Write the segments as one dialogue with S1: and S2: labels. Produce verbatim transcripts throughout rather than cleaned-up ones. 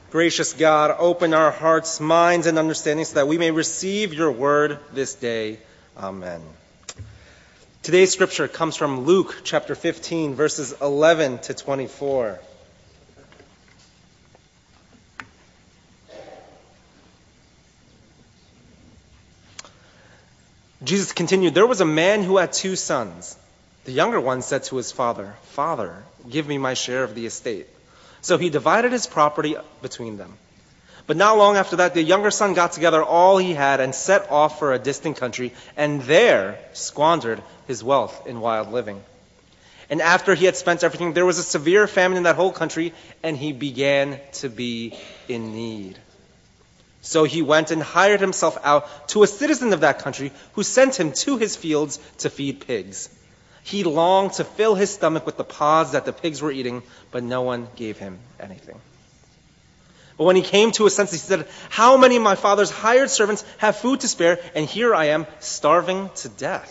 S1: Gracious God, open our hearts, minds, and understanding so that we may receive your word this day. Amen. Today's scripture comes from Luke chapter fifteen, verses eleven to twenty-four. Jesus continued, "There was a man who had two sons. The younger one said to his father, 'Father, give me my share of the estate.' So he divided his property between them. But not long after that, the younger son got together all he had and set off for a distant country, and there squandered his wealth in wild living. And after he had spent everything, there was a severe famine in that whole country, and he began to be in need. So he went and hired himself out to a citizen of that country, who sent him to his fields to feed pigs. He longed to fill his stomach with the pods that the pigs were eating, but no one gave him anything. But when he came to his senses, he said, 'How many of my father's hired servants have food to spare, and here I am starving to death?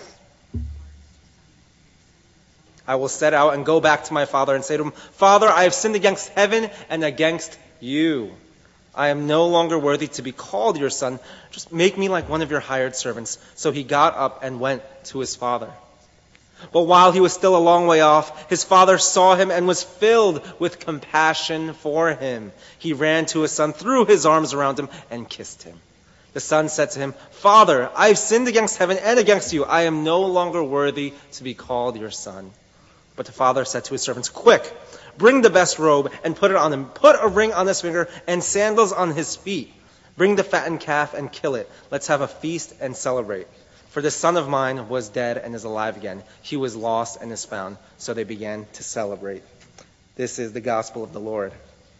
S1: I will set out and go back to my father and say to him, Father, I have sinned against heaven and against you. I am no longer worthy to be called your son. Just make me like one of your hired servants.' So he got up and went to his father. But while he was still a long way off, his father saw him and was filled with compassion for him. He ran to his son, threw his arms around him, and kissed him. The son said to him, 'Father, I have sinned against heaven and against you. I am no longer worthy to be called your son.' But the father said to his servants, 'Quick, bring the best robe and put it on him. Put a ring on his finger and sandals on his feet. Bring the fattened calf and kill it. Let's have a feast and celebrate. For this son of mine was dead and is alive again. He was lost and is found.' So they began to celebrate." This is the gospel of the Lord.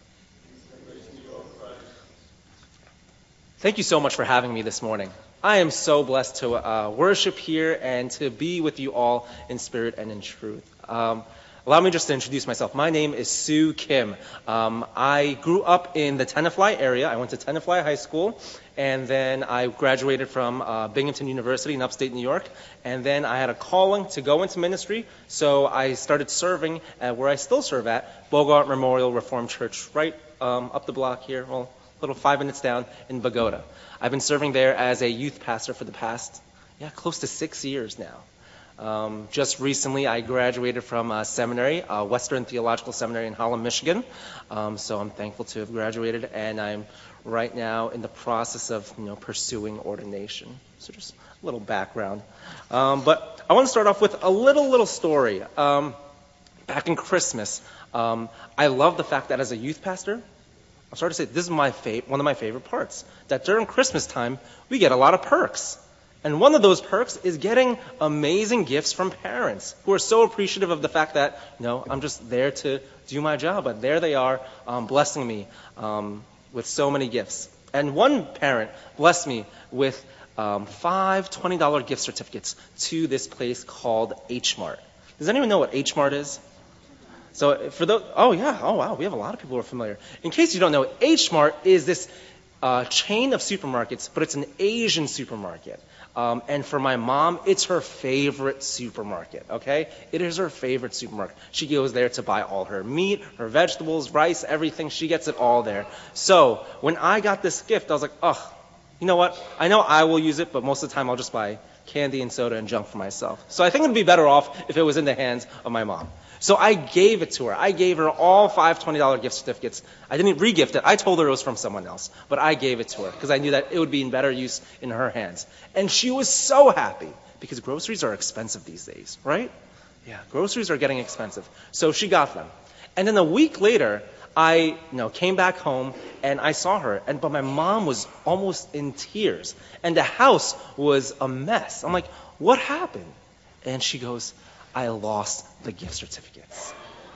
S1: Thank you so much for having me this morning. I am so blessed to uh, worship here and to be with you all in spirit and in truth. Um, allow me just to introduce myself. My name is Sue Kim. Um, I grew up in the Tenafly area. I went to Tenafly High School, and then I graduated from uh, Binghamton University in upstate New York. And then I had a calling to go into ministry, so I started serving at where I still serve at, Bogart Memorial Reformed Church, right um, up the block here, well, a little five minutes down in Bogota. I've been serving there as a youth pastor for the past, yeah, close to six years now. Um, just recently, I graduated from a seminary, uh, Western Theological Seminary in Holland, Michigan. Um, so I'm thankful to have graduated, and I'm right now in the process of, you know, pursuing ordination. So just a little background. Um, but I want to start off with a little, little story. Um, back in Christmas, um, I love the fact that as a youth pastor, I'm sorry to say, this is my fa- one of my favorite parts, that during Christmas time, we get a lot of perks. And one of those perks is getting amazing gifts from parents who are so appreciative of the fact that, you know, I'm just there to do my job. But there they are, um, blessing me um, with so many gifts. And one parent blessed me with um, five twenty dollar gift certificates to this place called H Mart. Does anyone know what H Mart is? So for those, oh yeah, oh wow, we have a lot of people who are familiar. In case you don't know, H Mart is this uh, chain of supermarkets, but it's an Asian supermarket. Um, and for my mom, it's her favorite supermarket, okay? It is her favorite supermarket. She goes there to buy all her meat, her vegetables, rice, everything. She gets it all there. So when I got this gift, I was like, oh, you know what? I know I will use it, but most of the time I'll just buy candy and soda and junk for myself. So I think it would be better off if it was in the hands of my mom. So I gave it to her. I gave her all five twenty dollar gift certificates. I didn't re-gift it. I told her it was from someone else. But I gave it to her because I knew that it would be in better use in her hands. And she was so happy because groceries are expensive these days, right? Yeah, groceries are getting expensive. So she got them. And then a week later, I you know, came back home and I saw her. And but my mom was almost in tears. And the house was a mess. I'm like, what happened? And she goes, I lost the gift certificates.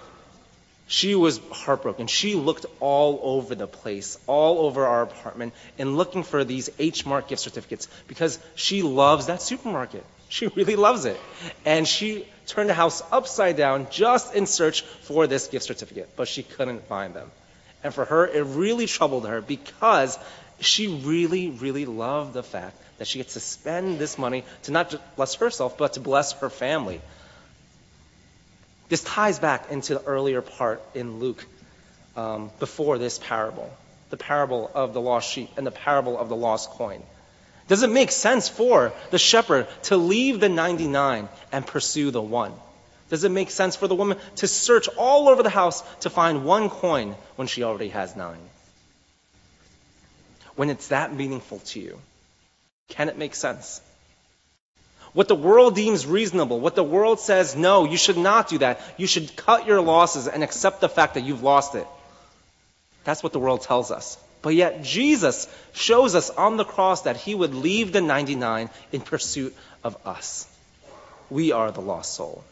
S1: She was heartbroken. She looked all over the place, all over our apartment, and looking for these H Mart gift certificates because she loves that supermarket. She really loves it. And she turned the house upside down just in search for this gift certificate, but she couldn't find them. And for her, it really troubled her because she really, really loved the fact that she gets to spend this money to not just bless herself, but to bless her family. This ties back into the earlier part in Luke um, before this parable. the parable of the lost sheep and the parable of the lost coin? Does it make sense for the shepherd to leave the ninety-nine and pursue the one? Does it make sense for the woman to search all over the house to find one coin when she already has nine? When it's that meaningful to you, can it make sense? What the world deems reasonable, what the world says, no, you should not do that. You should cut your losses and accept the fact that you've lost it. That's what the world tells us. But yet Jesus shows us on the cross that he would leave the ninety-nine in pursuit of us. We are the lost soul.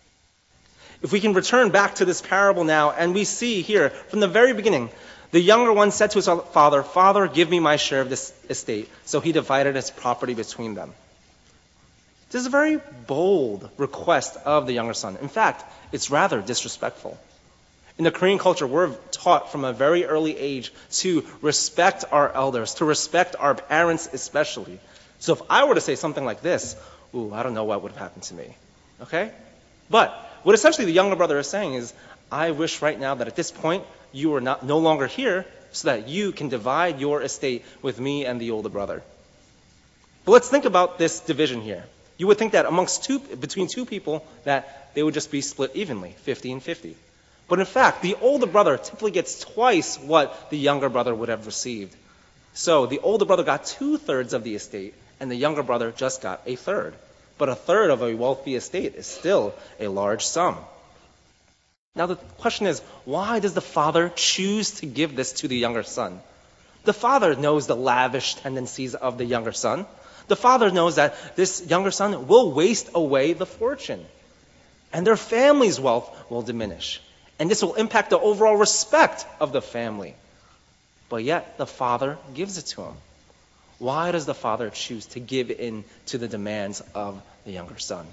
S1: If we can return back to this parable now, and we see here from the very beginning, the younger one said to his father, "Father, give me my share of this estate." So he divided his property between them. This is a very bold request of the younger son. In fact, it's rather disrespectful. In the Korean culture, we're taught from a very early age to respect our elders, to respect our parents especially. So if I were to say something like this, ooh, I don't know what would have happened to me. Okay? But what essentially the younger brother is saying is, I wish right now that at this point you are not no longer here so that you can divide your estate with me and the older brother. But let's think about this division here. You would think that amongst two, between two people, that they would just be split evenly, fifty and fifty. But in fact, the older brother typically gets twice what the younger brother would have received. So the older brother got two-thirds of the estate, and the younger brother just got a third. But a third of a wealthy estate is still a large sum. Now the question is, why does the father choose to give this to the younger son? The father knows the lavish tendencies of the younger son. The father knows that this younger son will waste away the fortune, and their family's wealth will diminish. And this will impact the overall respect of the family. But yet, the father gives it to him. Why does the father choose to give in to the demands of the younger son?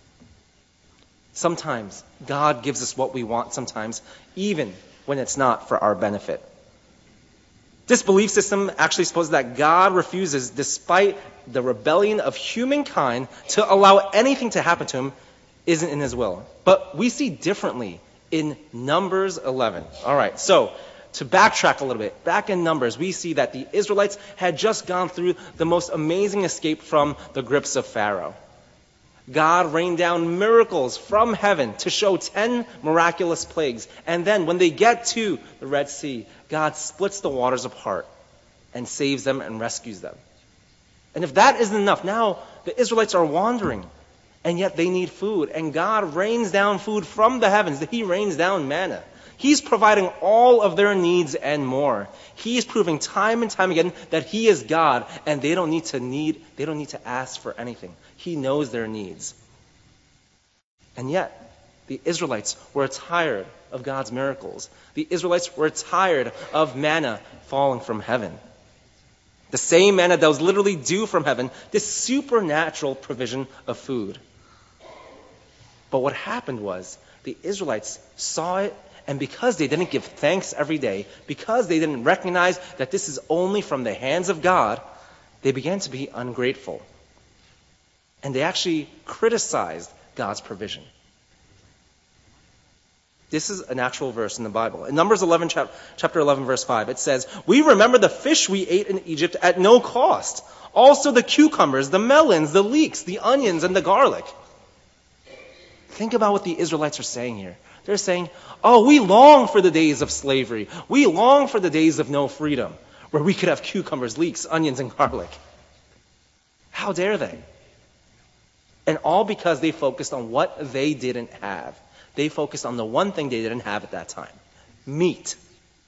S1: Sometimes, God gives us what we want sometimes, even when it's not for our benefit. This belief system actually supposes that God refuses, despite the rebellion of humankind, to allow anything to happen to him isn't in his will. But we see differently in Numbers eleven. All right, so to backtrack a little bit, back in Numbers, we see that the Israelites had just gone through the most amazing escape from the grips of Pharaoh. God rained down miracles from heaven to show ten miraculous plagues. And then when they get to the Red Sea, God splits the waters apart and saves them and rescues them. And if that isn't enough, now the Israelites are wandering. And yet they need food. And God rains down food from the heavens. He rains down manna. He's providing all of their needs and more. He's proving time and time again that he is God, and they don't need to need, they don't need to ask for anything. He knows their needs. And yet, the Israelites were tired of God's miracles. The Israelites were tired of manna falling from heaven. The same manna that was literally due from heaven, this supernatural provision of food. But what happened was, the Israelites saw it, and because they didn't give thanks every day, because they didn't recognize that this is only from the hands of God, they began to be ungrateful. And they actually criticized God's provision. This is an actual verse in the Bible. In Numbers eleven, chapter eleven, verse five, it says, "We remember the fish we ate in Egypt at no cost. Also the cucumbers, the melons, the leeks, the onions, and the garlic." Think about what the Israelites are saying here. They're saying, oh, we long for the days of slavery. We long for the days of no freedom, where we could have cucumbers, leeks, onions, and garlic. How dare they? And all because they focused on what they didn't have. They focused on the one thing they didn't have at that time. Meat.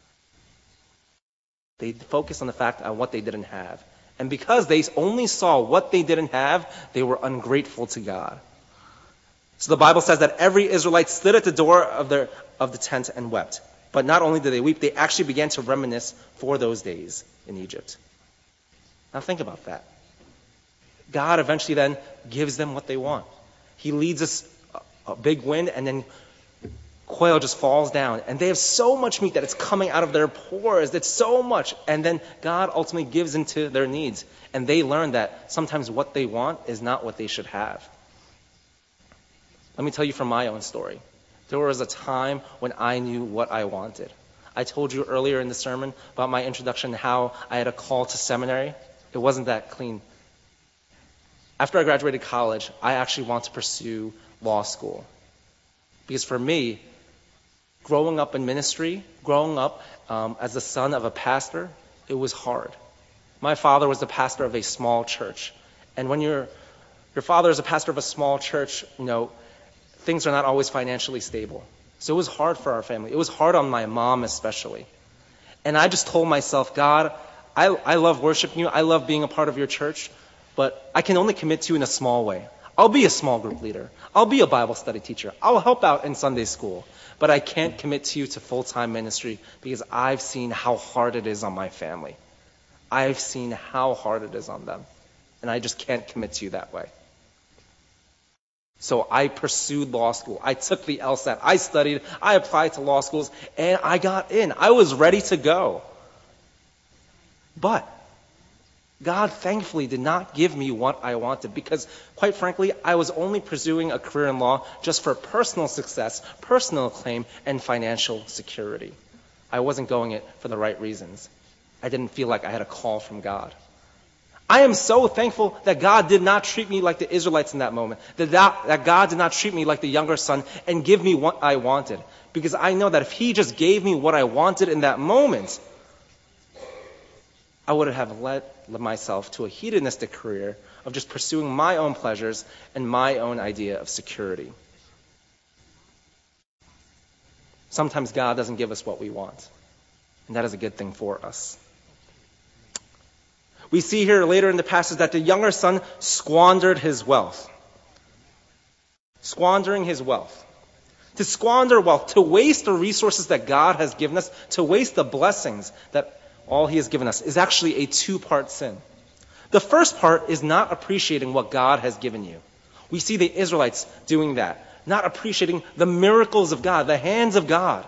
S1: They focused on the fact of what they didn't have. And because they only saw what they didn't have, they were ungrateful to God. So the Bible says that every Israelite stood at the door of their of the tent and wept. But not only did they weep, they actually began to reminisce for those days in Egypt. Now think about that. God eventually then gives them what they want. He leads us a, a big wind, and then quail just falls down. And they have so much meat that it's coming out of their pores. It's so much. And then God ultimately gives into their needs. And they learn that sometimes what they want is not what they should have. Let me tell you from my own story. There was a time when I knew what I wanted. I told you earlier in the sermon about my introduction, how I had a call to seminary. It wasn't that clean. After I graduated college, I actually want to pursue law school. Because for me, growing up in ministry, growing up um, as the son of a pastor, it was hard. My father was the pastor of a small church. And when you're, your father is a pastor of a small church, you know, things are not always financially stable. So it was hard for our family. It was hard on my mom especially. And I just told myself, God, I, I love worshiping you. I love being a part of your church. But I can only commit to you in a small way. I'll be a small group leader. I'll be a Bible study teacher. I'll help out in Sunday school. But I can't commit to you to full-time ministry because I've seen how hard it is on my family. I've seen how hard it is on them. And I just can't commit to you that way. So I pursued law school. I took the LSAT. I studied. I applied to law schools. And I got in. I was ready to go. But God thankfully did not give me what I wanted because, quite frankly, I was only pursuing a career in law just for personal success, personal acclaim, and financial security. I wasn't going it for the right reasons. I didn't feel like I had a call from God. I am so thankful that God did not treat me like the Israelites in that moment, that, that, that God did not treat me like the younger son and give me what I wanted. Because I know that if he just gave me what I wanted in that moment, I would have led myself to a hedonistic career of just pursuing my own pleasures and my own idea of security. Sometimes God doesn't give us what we want, and that is a good thing for us. We see here later in the passage that the younger son squandered his wealth. Squandering his wealth. To squander wealth, to waste the resources that God has given us, to waste the blessings that all he has given us, is actually a two-part sin. The first part is not appreciating what God has given you. We see the Israelites doing that, not appreciating the miracles of God, the hands of God.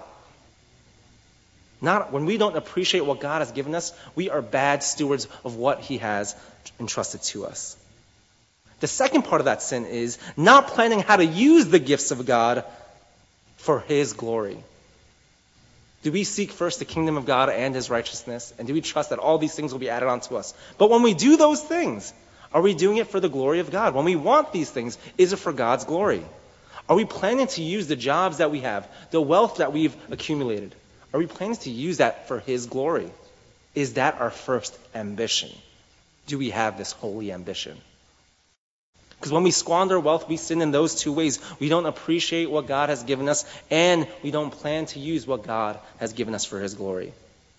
S1: Not when we don't appreciate what God has given us, we are bad stewards of what he has entrusted to us. The second part of that sin is not planning how to use the gifts of God for his glory. Do we seek first the kingdom of God and his righteousness? And do we trust that all these things will be added on to us? But when we do those things, are we doing it for the glory of God? When we want these things, is it for God's glory? Are we planning to use the jobs that we have, the wealth that we've accumulated? Are we planning to use that for his glory? Is that our first ambition? Do we have this holy ambition? Because when we squander wealth, we sin in those two ways. We don't appreciate what God has given us, and we don't plan to use what God has given us for his glory.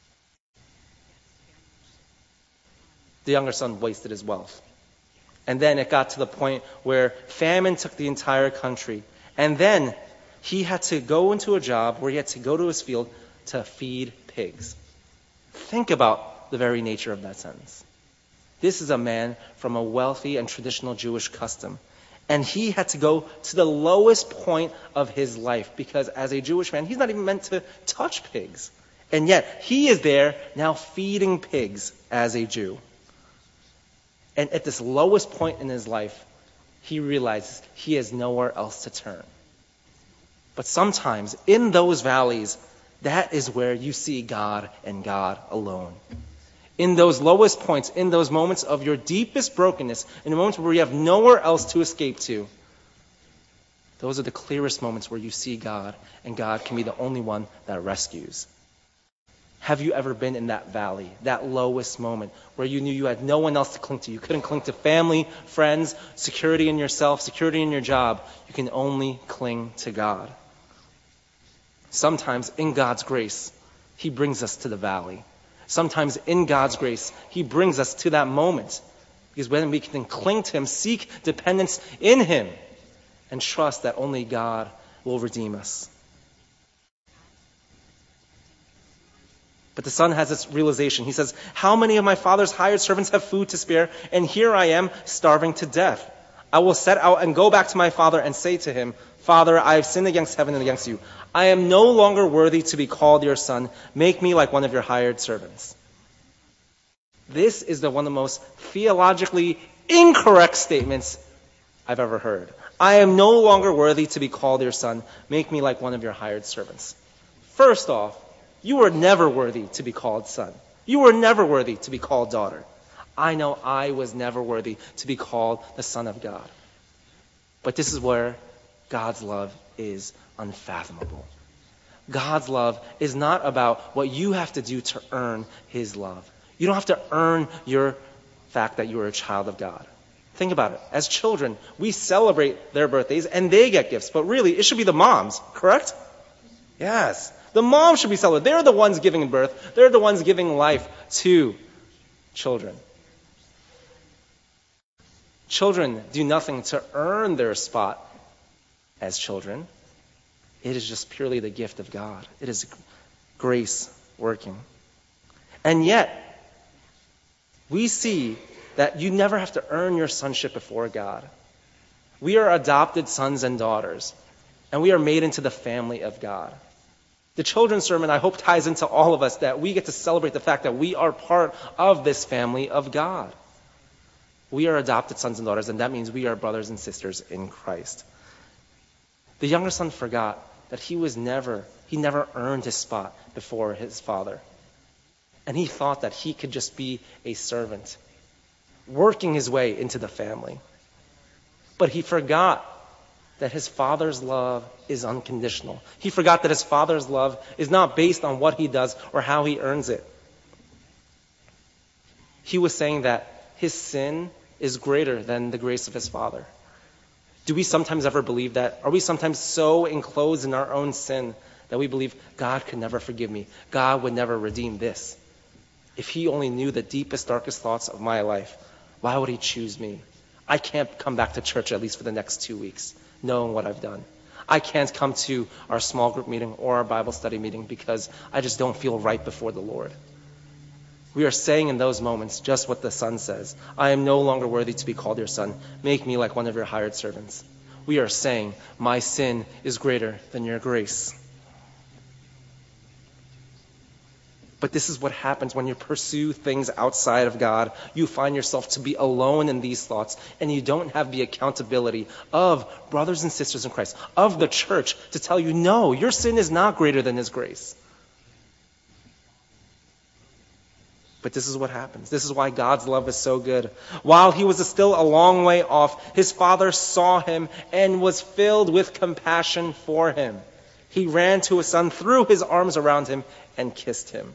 S1: The younger son wasted his wealth. And then it got to the point where famine took the entire country. And then he had to go into a job where he had to go to his field to feed pigs. Think about the very nature of that sentence. This is a man from a wealthy and traditional Jewish custom. And he had to go to the lowest point of his life because as a Jewish man, he's not even meant to touch pigs. And yet, he is there now feeding pigs as a Jew. And at this lowest point in his life, he realizes he has nowhere else to turn. But sometimes, in those valleys, that is where you see God and God alone. In those lowest points, in those moments of your deepest brokenness, in the moments where you have nowhere else to escape to, those are the clearest moments where you see God, and God can be the only one that rescues. Have you ever been in that valley, that lowest moment, where you knew you had no one else to cling to? You couldn't cling to family, friends, security in yourself, security in your job. You can only cling to God. Sometimes, in God's grace, he brings us to the valley. Sometimes in God's grace, he brings us to that moment. Because when we can cling to him, seek dependence in him, and trust that only God will redeem us. But the son has this realization. He says, how many of my father's hired servants have food to spare, and here I am starving to death? I will set out and go back to my father and say to him, Father, I have sinned against heaven and against you. I am no longer worthy to be called your son. Make me like one of your hired servants. This is the one of the most theologically incorrect statements I've ever heard. I am no longer worthy to be called your son. Make me like one of your hired servants. First off, You were never worthy to be called son. You were never worthy to be called daughter. I know I was never worthy to be called the Son of God. But this is where God's love is unfathomable. God's love is not about what you have to do to earn his love. You don't have to earn your fact that you are a child of God. Think about it. As children, we celebrate their birthdays and they get gifts. But really, it should be the moms, correct? Yes. The moms should be celebrated. They're the ones giving birth. They're the ones giving life to children. Children do nothing to earn their spot as children. It is just purely the gift of God. It is grace working. And yet, we see that you never have to earn your sonship before God. We are adopted sons and daughters, and we are made into the family of God. The children's sermon, I hope, ties into all of us that we get to celebrate the fact that we are part of this family of God. We are adopted sons and daughters, and that means we are brothers and sisters in Christ. The younger son forgot that he was never, he never earned his spot before his father. And he thought that he could just be a servant, working his way into the family. But he forgot that his father's love is unconditional. He forgot that his father's love is not based on what he does or how he earns it. He was saying that his sin is greater than the grace of his father. Do we sometimes ever believe that? Are we sometimes so enclosed in our own sin that we believe God could never forgive me? God would never redeem this. If he only knew the deepest, darkest thoughts of my life, why would he choose me? I can't come back to church at least for the next two weeks, knowing what I've done. I can't come to our small group meeting or our Bible study meeting because I just don't feel right before the Lord. We are saying in those moments just what the Son says. I am no longer worthy to be called your son. Make me like one of your hired servants. We are saying, my sin is greater than your grace. But this is what happens when you pursue things outside of God. You find yourself to be alone in these thoughts, and you don't have the accountability of brothers and sisters in Christ, of the church, to tell you, no, your sin is not greater than his grace. But this is what happens. This is why God's love is so good. While he was still a long way off, his father saw him and was filled with compassion for him. He ran to his son, threw his arms around him, and kissed him.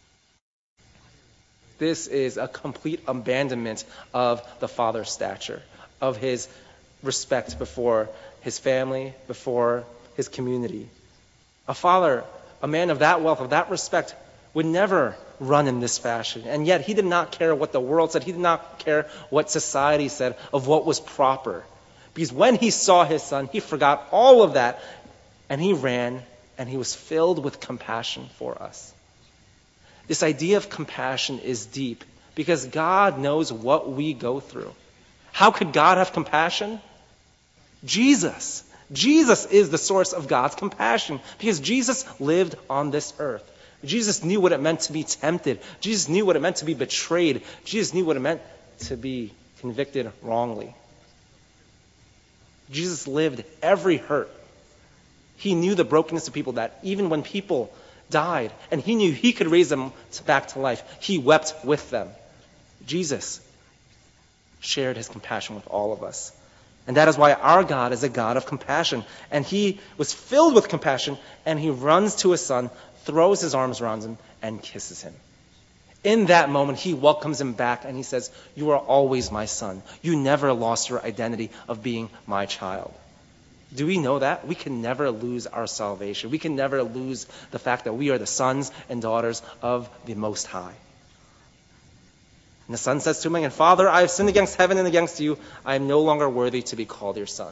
S1: This is a complete abandonment of the father's stature, of his respect before his family, before his community. A father, a man of that wealth, of that respect, would never run in this fashion. And yet he did not care what the world said. He did not care what society said of what was proper. Because when he saw his son, he forgot all of that, and he ran, and he was filled with compassion for us. This idea of compassion is deep because God knows what we go through. How could God have compassion? Jesus. Jesus is the source of God's compassion because Jesus lived on this earth. Jesus knew what it meant to be tempted. Jesus knew what it meant to be betrayed. Jesus knew what it meant to be convicted wrongly. Jesus lived every hurt. He knew the brokenness of people, that even when people died and he knew he could raise them back to life, he wept with them. Jesus shared his compassion with all of us. And that is why our God is a God of compassion. And he was filled with compassion, and he runs to his son, throws his arms around him, and kisses him. In that moment, he welcomes him back, and he says, you are always my son. You never lost your identity of being my child. Do we know that? We can never lose our salvation. We can never lose the fact that we are the sons and daughters of the Most High. And the son says to him again, Father, I have sinned against heaven and against you. I am no longer worthy to be called your son.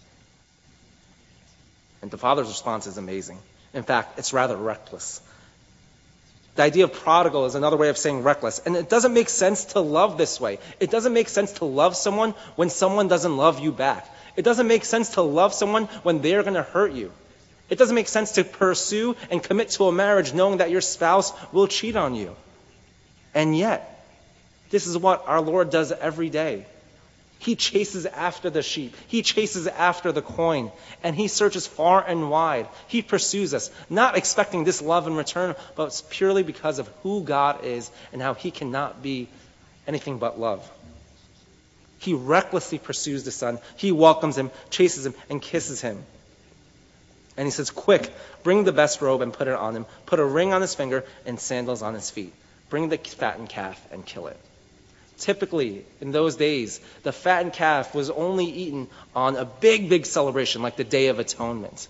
S1: And the father's response is amazing. In fact, it's rather reckless. The idea of prodigal is another way of saying reckless. And it doesn't make sense to love this way. It doesn't make sense to love someone when someone doesn't love you back. It doesn't make sense to love someone when they're going to hurt you. It doesn't make sense to pursue and commit to a marriage knowing that your spouse will cheat on you. And yet, this is what our Lord does every day. He chases after the sheep. He chases after the coin. And he searches far and wide. He pursues us, not expecting this love in return, but purely because of who God is and how he cannot be anything but love. He recklessly pursues the Son. He welcomes him, chases him, and kisses him. And he says, quick, bring the best robe and put it on him. Put a ring on his finger and sandals on his feet. Bring the fattened calf and kill it. Typically, in those days, the fattened calf was only eaten on a big, big celebration like the Day of Atonement.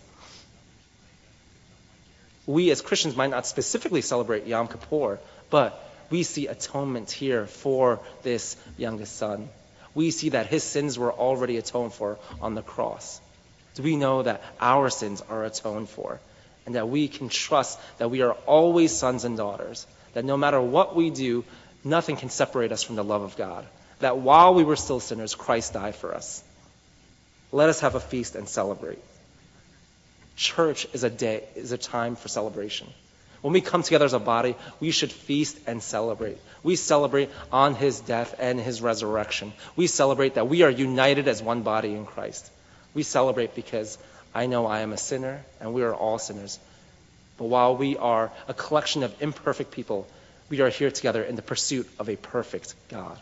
S1: We as Christians might not specifically celebrate Yom Kippur, but we see atonement here for this youngest son. We see that his sins were already atoned for on the cross. Do we know that our sins are atoned for and that we can trust that we are always sons and daughters, that no matter what we do, nothing can separate us from the love of God, that while we were still sinners, Christ died for us. Let us have a feast and celebrate. Church is a day, is a time for celebration. When we come together as a body, we should feast and celebrate. We celebrate on his death and his resurrection. We celebrate that we are united as one body in Christ. We celebrate because I know I am a sinner and we are all sinners. But while we are a collection of imperfect people, we are here together in the pursuit of a perfect God.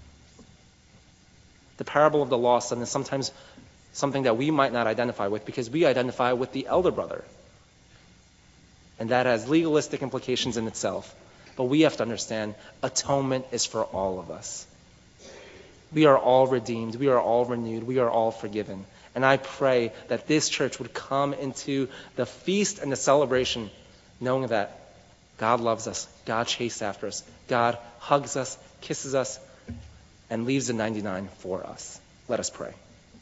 S1: The parable of the lost son is sometimes something that we might not identify with because we identify with the elder brother. And that has legalistic implications in itself. But we have to understand atonement is for all of us. We are all redeemed. We are all renewed. We are all forgiven. And I pray that this church would come into the feast and the celebration knowing that God loves us. God chases after us. God hugs us, kisses us, and leaves the ninety-nine for us. Let us pray.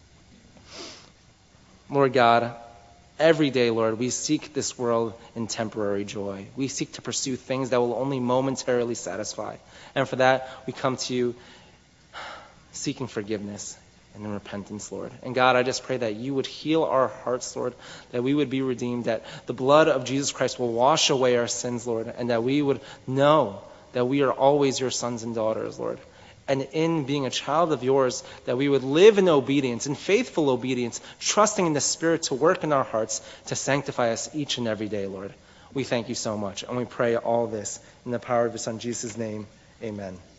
S1: Lord God, every day, Lord, we seek this world in temporary joy. We seek to pursue things that will only momentarily satisfy. And for that, we come to you seeking forgiveness and in repentance, Lord. And God, I just pray that you would heal our hearts, Lord, that we would be redeemed, that the blood of Jesus Christ will wash away our sins, Lord, and that we would know that we are always your sons and daughters, Lord. And in being a child of yours, that we would live in obedience, in faithful obedience, trusting in the Spirit to work in our hearts to sanctify us each and every day, Lord. We thank you so much, and we pray all this in the power of your Son, Jesus' name. Amen.